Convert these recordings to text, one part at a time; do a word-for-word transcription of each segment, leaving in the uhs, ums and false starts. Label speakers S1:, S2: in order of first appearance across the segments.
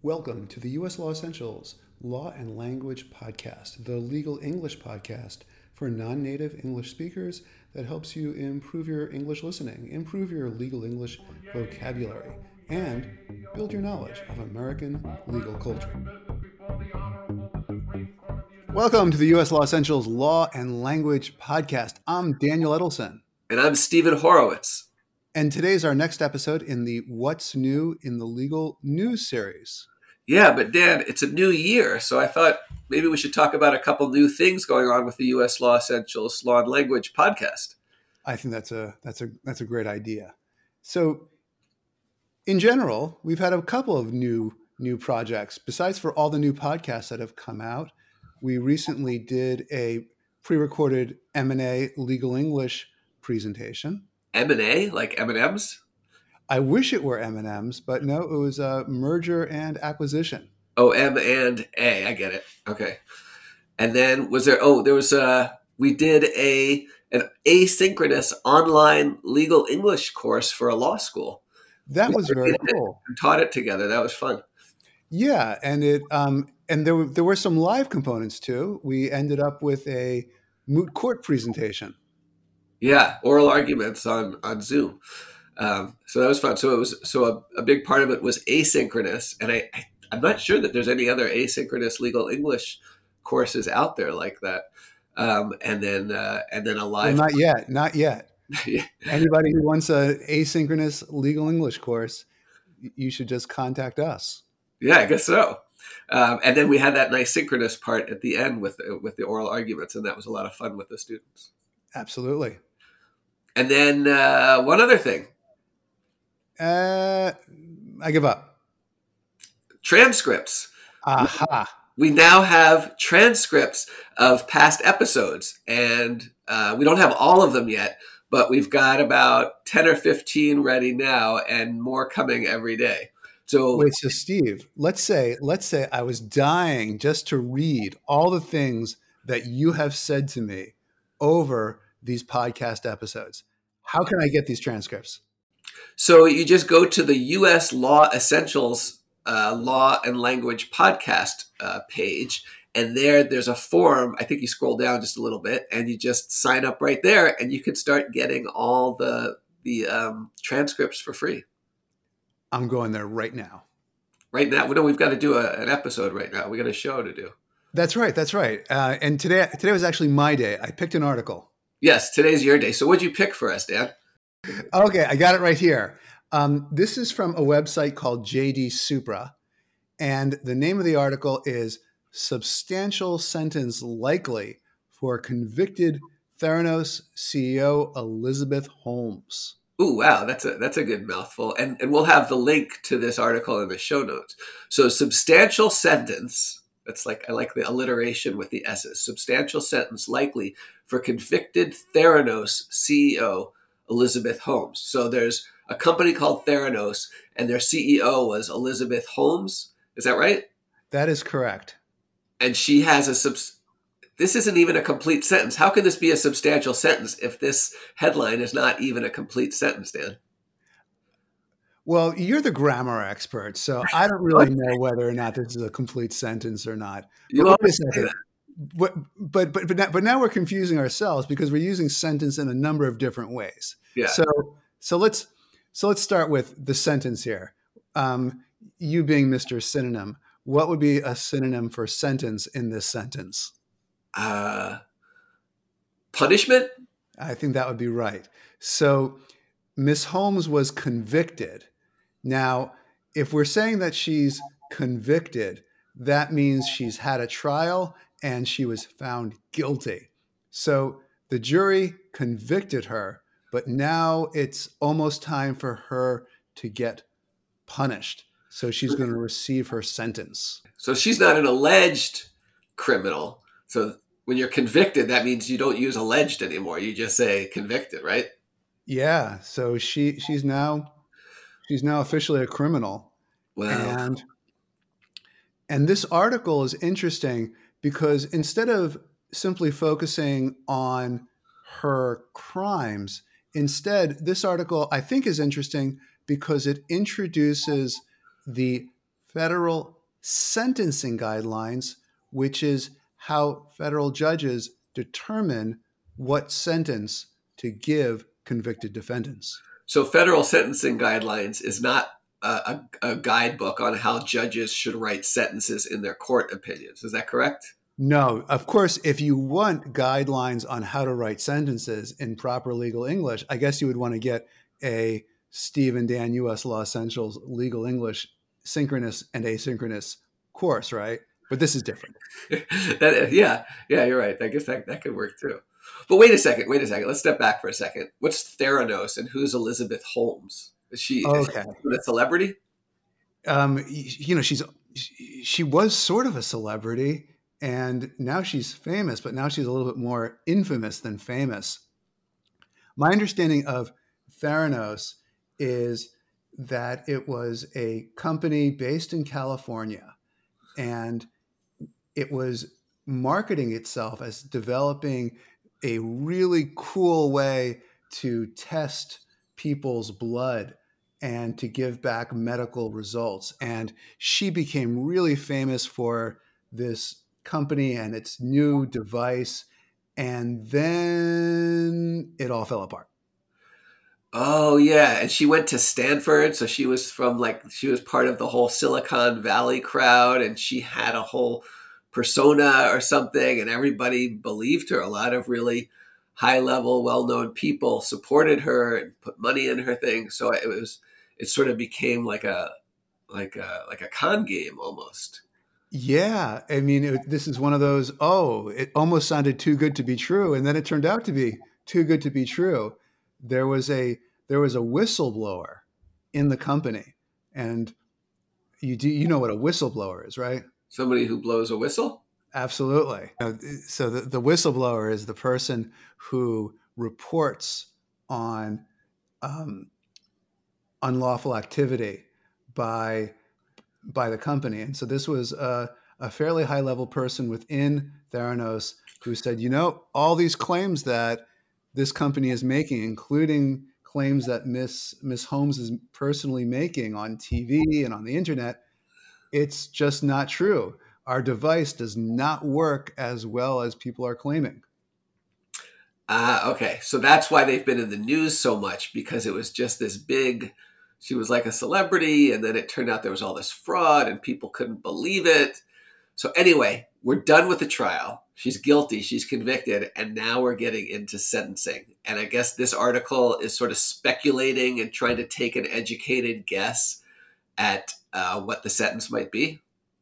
S1: Welcome to the U S Law Essentials Law and Language Podcast, the legal English podcast for non-native English speakers that helps you improve your English listening, improve your legal English vocabulary, and build your knowledge of American legal culture. Welcome to the U S Law Essentials Law and Language Podcast. I'm Daniel Edelson.
S2: And I'm Stephen Horowitz.
S1: And today's our next episode in the What's New in the Legal News series.
S2: Yeah, but Dan, it's a new year, so I thought maybe we should talk about a couple new things going on with the U S Law Essentials Law and Language podcast.
S1: I think that's a that's a that's a great idea. So, in general, we've had a couple of new new projects. Besides for all the new podcasts that have come out, we recently did a pre-recorded M and A legal English presentation.
S2: M and A, like M and M's?
S1: I wish it were M and M's, but no, it was a merger and acquisition.
S2: Oh, M and A, I get it. Okay. And then was there, oh, there was a, we did a an asynchronous online legal English course for a law school.
S1: That
S2: We
S1: was very cool.
S2: and taught it together. That was fun.
S1: Yeah, and it um, and there were, there were some live components too. We ended up with a moot court presentation.
S2: Yeah, oral arguments on, on Zoom. Um, so that was fun. So it was so a, a big part of it was asynchronous, and I, I I'm not sure that there's any other asynchronous legal English courses out there like that. Um, and then uh, and then a live.
S1: Well, not yet, not yet.
S2: Yeah.
S1: Anybody who wants a asynchronous legal English course, you should just contact us.
S2: Yeah, I guess so. Um, and then we had that nice synchronous part at the end with with the oral arguments, and that was a lot of fun with the students.
S1: Absolutely.
S2: And then uh, one other thing.
S1: Uh, I give up.
S2: Transcripts.
S1: Aha.
S2: We now have transcripts of past episodes, and uh, we don't have all of them yet, but we've got about ten or fifteen ready now and more coming every day. So
S1: Wait, so Steve, let's say, let's say I was dying just to read all the things that you have said to me over these podcast episodes. How can I get these transcripts?
S2: So you just go to the U S Law Essentials uh, Law and Language podcast uh, page, and there there's a form. I think you scroll down just a little bit, and you just sign up right there, and you can start getting all the the um, transcripts for free.
S1: I'm going there right now.
S2: Right now, we know we've got to do a, an episode right now. We got a show to do.
S1: That's right. That's right. Uh, and today, today was actually my day. I picked an article.
S2: Yes, today's your day. So what'd you pick for us, Dan?
S1: Okay, I got it right here. Um, this is from a website called J D Supra, and the name of the article is "Substantial Sentence Likely for Convicted Theranos C E O Elizabeth Holmes."
S2: Ooh, wow, that's a that's a good mouthful. And and we'll have the link to this article in the show notes. So substantial sentence, that's like I like the alliteration with the S's. Substantial sentence likely for convicted Theranos C E O Elizabeth Holmes. So there's a company called Theranos, and their C E O was Elizabeth Holmes. Is that right?
S1: That is correct.
S2: And she has a subs. This isn't even a complete sentence. How can this be a substantial sentence if this headline is not even a complete sentence, Dan?
S1: Well, you're the grammar expert, so I don't really know whether or not this is a complete sentence or not.
S2: You
S1: But wait a
S2: always say
S1: second.
S2: that.
S1: But but but but now, but now we're confusing ourselves because we're using sentence in a number of different ways.
S2: Yeah.
S1: So so let's so let's start with the sentence here. Um, you being Mister Synonym, what would be a synonym for sentence in this sentence?
S2: Uh, punishment?
S1: I think that would be right. So Miss Holmes was convicted. Now, if we're saying that she's convicted, that means she's had a trial and she was found guilty. So the jury convicted her, but now it's almost time for her to get punished. So she's going to receive her sentence.
S2: So she's not an alleged criminal. So when you're convicted, that means you don't use alleged anymore. You just say convicted, right?
S1: Yeah. So she she's now she's now officially a criminal.
S2: Wow.
S1: And and this article is interesting because instead of simply focusing on her crimes, instead, this article I think is interesting because it introduces the federal sentencing guidelines, which is how federal judges determine what sentence to give convicted defendants.
S2: So federal sentencing guidelines is not a, a, a guidebook on how judges should write sentences in their court opinions. Is that correct?
S1: No, of course, if you want guidelines on how to write sentences in proper legal English, I guess you would want to get a Steve and Dan U S Law Essentials Legal English synchronous and asynchronous course, right? But this is different.
S2: that, yeah, yeah, you're right. I guess that, that could work too. But wait a second, wait a second. Let's step back for a second. What's Theranos and who's Elizabeth Holmes? Is she,
S1: Okay.
S2: is she a celebrity?
S1: Um, you know, she's she was sort of a celebrity, and now she's famous, but now she's a little bit more infamous than famous. My understanding of Theranos is that it was a company based in California, and it was marketing itself as developing a really cool way to test people's blood and to give back medical results. And she became really famous for this company and its new device. And then it all fell apart.
S2: Oh yeah, and she went to Stanford, so she was from like she was part of the whole Silicon Valley crowd, and she had a whole persona or something, and everybody believed her. A lot of really high level, well known people supported her and put money in her thing. So it was it sort of became like a like a like a con game almost.
S1: Yeah, I mean, it, this is one of those, oh, it almost sounded too good to be true, and then it turned out to be too good to be true. There was a there was a whistleblower in the company, and you do you know what a whistleblower is, right?
S2: Somebody who blows a whistle?
S1: Absolutely. So the, the whistleblower is the person who reports on um, unlawful activity by by the company. And so this was a, a fairly high level person within Theranos who said, you know, all these claims that this company is making, including claims that Miss Miss Holmes is personally making on T V and on the internet, it's just not true. Our device does not work as well as people are claiming.
S2: Ah, uh, okay. So that's why they've been in the news so much, because it was just this big, she was like a celebrity, and then it turned out there was all this fraud and people couldn't believe it. So anyway, we're done with the trial. She's guilty, she's convicted, and now we're getting into sentencing. And I guess this article is sort of speculating and trying to take an educated guess at uh, what the sentence might be.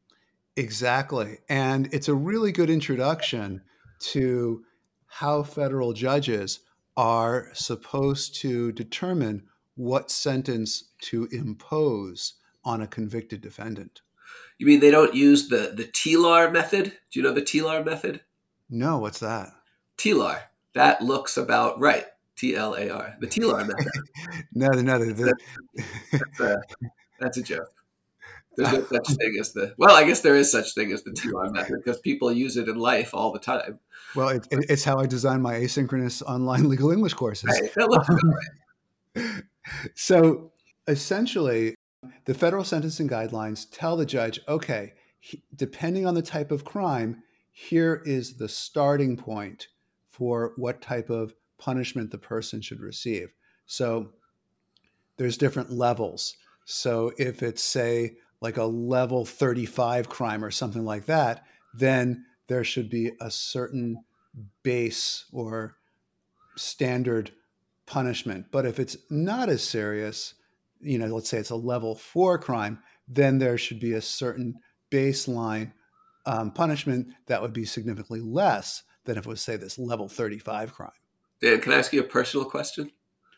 S1: Exactly. And it's a really good introduction to how federal judges are supposed to determine what sentence to impose on a convicted defendant.
S2: You mean they don't use the, the T L A R method? Do you know the T L A R method?
S1: No, what's that?
S2: T L A R. That looks about right. T L A R. The T L A R method.
S1: no, no, the, the,
S2: that's, a, that's a joke. There's no such thing as the, well, I guess there is such thing as the T L A R method because people use it in life all the time.
S1: Well, it, it's how I design my asynchronous online legal English courses.
S2: Right. That looks about right.
S1: So essentially, the federal sentencing guidelines tell the judge, okay, he, depending on the type of crime, here is the starting point for what type of punishment the person should receive. So there's different levels. So if it's, say, like a level thirty-five crime or something like that, then there should be a certain base or standard punishment. But if it's not as serious, you know, let's say it's a level four crime, then there should be a certain baseline um, punishment that would be significantly less than if it was, say, this level thirty-five crime.
S2: Dan, can I ask you a personal question?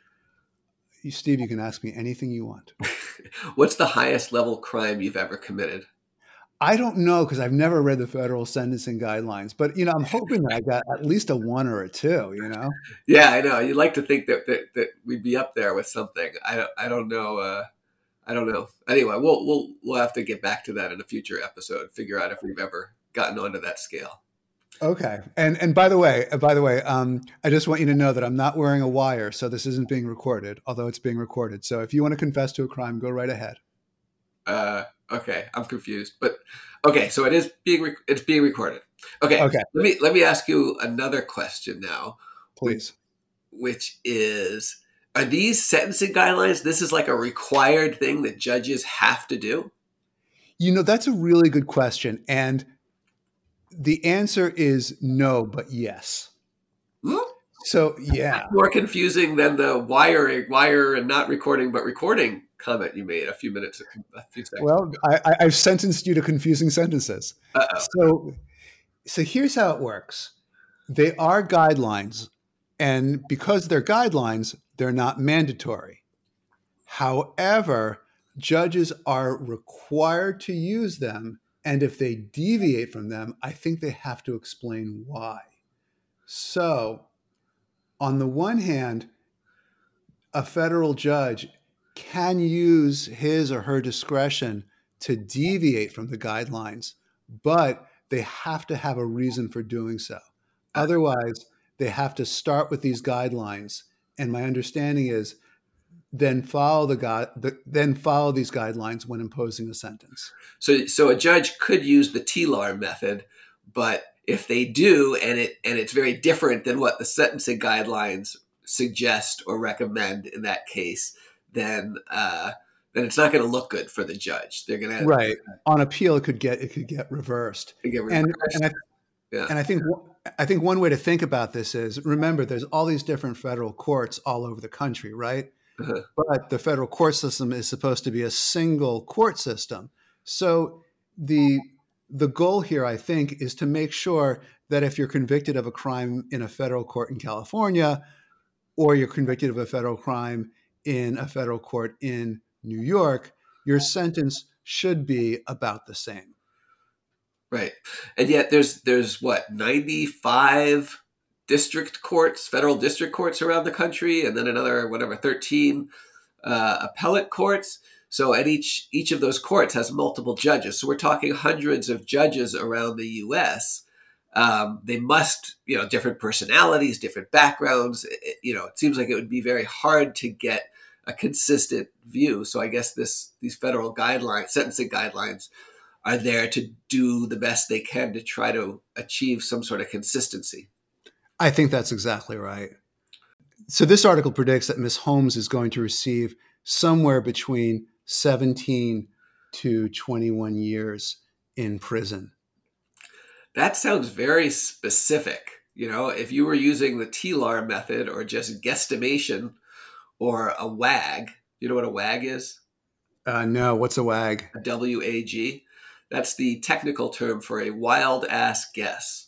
S1: You, Steve, you can ask me anything you want.
S2: What's the highest level crime you've ever committed?
S1: I don't know because I've never read the federal sentencing guidelines, but you know, I'm hoping that I got at least a one or a two. You know?
S2: Yeah, I know. You'd like to think that that, that we'd be up there with something. I don't. I don't know. Uh, I don't know. Anyway, we'll we'll we'll have to get back to that in a future episode. Figure out if we've ever gotten onto that scale.
S1: Okay. And and by the way, by the way, um, I just want you to know that I'm not wearing a wire, so this isn't being recorded, although it's being recorded. So if you want to confess to a crime, go right ahead.
S2: Uh, Okay, I'm confused. But okay, so it is being rec- it's being recorded. Okay,
S1: Okay,
S2: let me let me ask you another question now, which
S1: please.
S2: which is, are these sentencing guidelines? This is like a required thing that judges have to do.
S1: You know, that's a really good question. And the answer is no, but yes.
S2: Hmm?
S1: So, yeah.
S2: More confusing than the wire wire and not recording but recording comment you made a few minutes a few seconds
S1: Well, I, I, I've sentenced you to confusing sentences.
S2: ago. Uh-oh.
S1: So, so here's how it works. They are guidelines, and because they're guidelines, they're not mandatory. However, judges are required to use them, and if they deviate from them, I think they have to explain why. So, on the one hand, a federal judge can use his or her discretion to deviate from the guidelines, but they have to have a reason for doing so. Otherwise, they have to start with these guidelines. And my understanding is then follow the, gu- the then follow these guidelines when imposing a sentence.
S2: So so a judge could use the T L A R method, but if they do and it and it's very different than what the sentencing guidelines suggest or recommend in that case, then uh, then it's not going to look good for the judge. They're going
S1: Right. On appeal, it could get it could get reversed.
S2: to get
S1: And
S2: reversed.
S1: and I
S2: Yeah.
S1: And I think I think one way to think about this is, remember, there's all these different federal courts all over the country, right?
S2: Uh-huh.
S1: But the federal court system is supposed to be a single court system. So the the goal here, I think, is to make sure that if you're convicted of a crime in a federal court in California, or you're convicted of a federal crime in a federal court in New York, your sentence should be about the same.
S2: Right. And yet there's there's what, ninety-five district courts, federal district courts around the country, and then another whatever thirteen uh, appellate courts. So at each each of those courts has multiple judges. So we're talking hundreds of judges around the U S. Um, they must, you know, different personalities, different backgrounds. It, you know, it seems like it would be very hard to get a consistent view. So I guess this these federal guidelines, sentencing guidelines, are there to do the best they can to try to achieve some sort of consistency.
S1: I think that's exactly right. So this article predicts that Miss Holmes is going to receive somewhere between seventeen to twenty-one years in prison.
S2: That sounds very specific. You know, if you were using the T L A R method or just guesstimation or a WAG, you know what a WAG is?
S1: Uh, no, what's a WAG?
S2: A W A G. That's the technical term for a wild ass guess.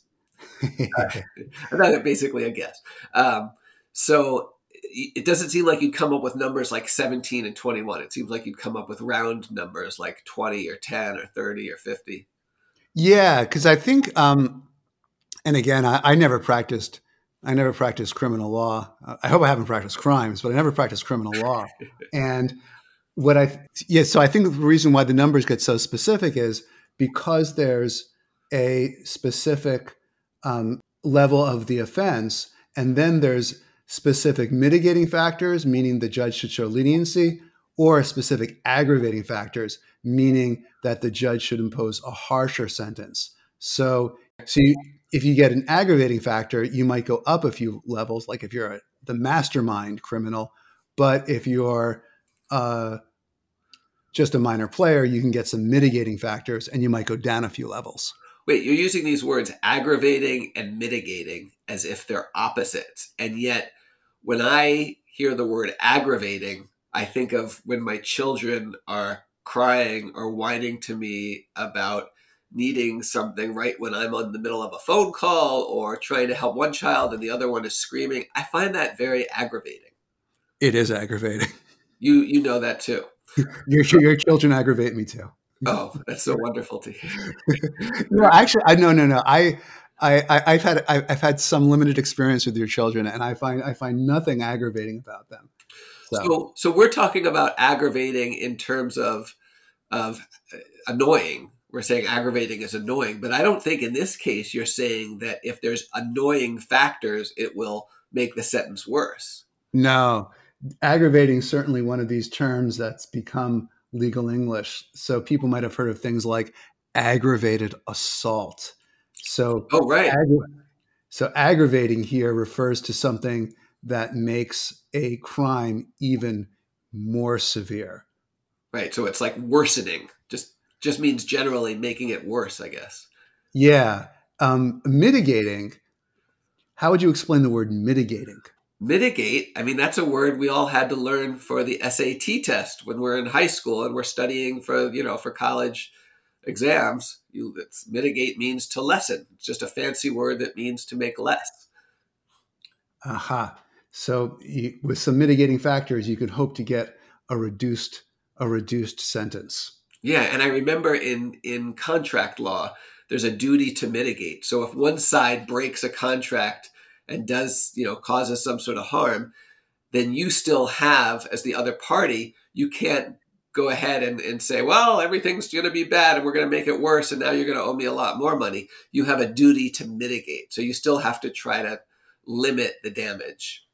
S2: Uh, basically a guess. Um, so it doesn't seem like you'd come up with numbers like seventeen and twenty-one. It seems like you'd come up with round numbers like twenty or ten or thirty or fifty.
S1: Yeah, because I think, um, and again, I, I never practiced. I never practiced criminal law. I hope I haven't practiced crimes, but I never practiced criminal law. And what I, yeah, so I think the reason why the numbers get so specific is because there's a specific um, level of the offense, and then there's specific mitigating factors, meaning the judge should show leniency, or specific aggravating factors, meaning that the judge should impose a harsher sentence. So, so you, if you get an aggravating factor, you might go up a few levels, like if you're a, the mastermind criminal. But if you're uh, just a minor player, you can get some mitigating factors and you might go down a few levels.
S2: Wait, you're using these words aggravating and mitigating as if they're opposites. And yet, when I hear the word aggravating, I think of when my children are crying or whining to me about needing something right when I'm in the middle of a phone call or trying to help one child and the other one is screaming. I find that very aggravating.
S1: It is aggravating.
S2: You you know that too.
S1: Your, your children aggravate me too.
S2: Oh, that's so wonderful to hear.
S1: No, actually, I no no no. I I I've had I've had some limited experience with your children, and I find I find nothing aggravating about them. So,
S2: So so we're talking about aggravating in terms of of annoying. We're saying aggravating is annoying, but I don't think in this case you're saying that if there's annoying factors, it will make the sentence worse.
S1: no, aggravating is certainly one of these terms that's become legal English. So people might have heard of things like aggravated assault. So,
S2: Oh, right.
S1: aggra- so aggravating here refers to something that makes a crime even more severe.
S2: Right. So it's like worsening. Just just means generally making it worse, I guess.
S1: Yeah. Um, mitigating. How would you explain the word mitigating?
S2: Mitigate, I mean, that's a word we all had to learn for the S A T test when we're in high school and we're studying for, you know, for college exams. You, it's, mitigate means to lessen. It's just a fancy word that means to make less.
S1: Aha. So you, with some mitigating factors, you could hope to get a reduced a reduced sentence.
S2: Yeah, and I remember in in contract law, there's a duty to mitigate. So if one side breaks a contract and does, you know, causes some sort of harm, then you still have, as the other party, you can't go ahead and, and say, well, everything's going to be bad and we're going to make it worse and now you're going to owe me a lot more money. You have a duty to mitigate. So you still have to try to limit the damage.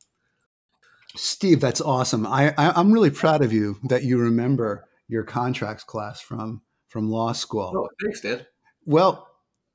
S1: Steve, that's awesome. I, I, I'm really proud of you that you remember your contracts class from from law school.
S2: Oh, thanks, Dan.
S1: Well,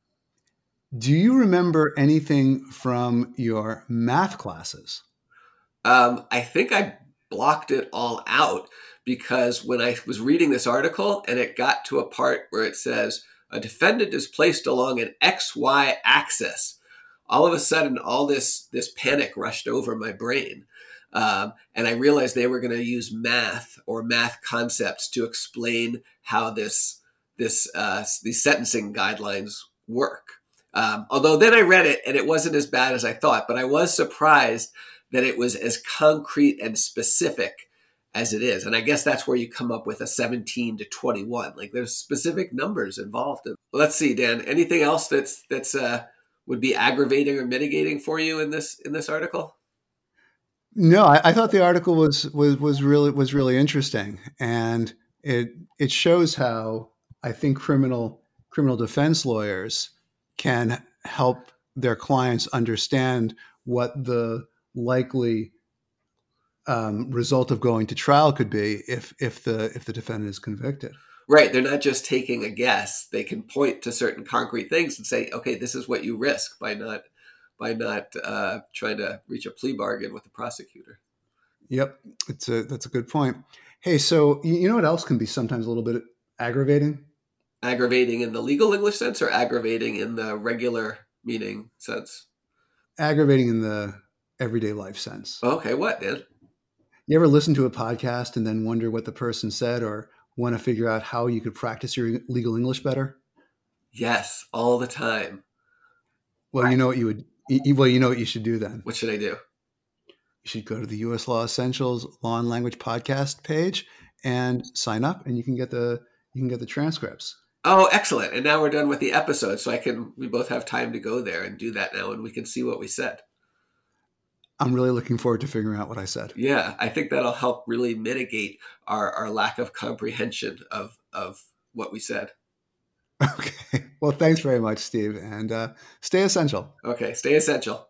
S1: do you remember anything from your math classes?
S2: Um, I think I blocked it all out because when I was reading this article and it got to a part where it says a defendant is placed along an X Y axis, all of a sudden, all this this panic rushed over my brain. Um, and I realized they were going to use math or math concepts to explain how this this uh, these sentencing guidelines work. Um, although then I read it and it wasn't as bad as I thought, but I was surprised that it was as concrete and specific as it is. And I guess that's where you come up with a seventeen to twenty-one. Like there's specific numbers involved. Let's see, Dan, anything else that's that's uh, would be aggravating or mitigating for you in this in this article?
S1: No, I, I thought the article was was was really was really interesting, and it it shows how I think criminal criminal defense lawyers can help their clients understand what the likely um, result of going to trial could be if if the if the defendant is convicted.
S2: Right. They're not just taking a guess. They can point to certain concrete things and say, okay, this is what you risk by not by not uh, trying to reach a plea bargain with the prosecutor.
S1: Yep, it's a that's a good point. Hey, so you know what else can be sometimes a little bit aggravating?
S2: Aggravating in the legal English sense or aggravating in the regular meaning sense?
S1: Aggravating in the everyday life sense.
S2: Okay, what, Dan?
S1: You ever listen to a podcast and then wonder what the person said or want to figure out how you could practice your legal English better?
S2: Yes, all the time.
S1: Well, you know what you would you, well, you know what you should do then.
S2: What should I do?
S1: You should go to the U S Law Essentials Law and Language podcast page and sign up, and you can get the you can get the transcripts.
S2: Oh, excellent. And now we're done with the episode, so I can we both have time to go there and do that now and we can see what we said.
S1: I'm really looking forward to figuring out what I said.
S2: Yeah, I think that'll help really mitigate our, our lack of comprehension of of what we said.
S1: Okay. Well, thanks very much, Steve, and uh, stay essential.
S2: Okay, stay essential.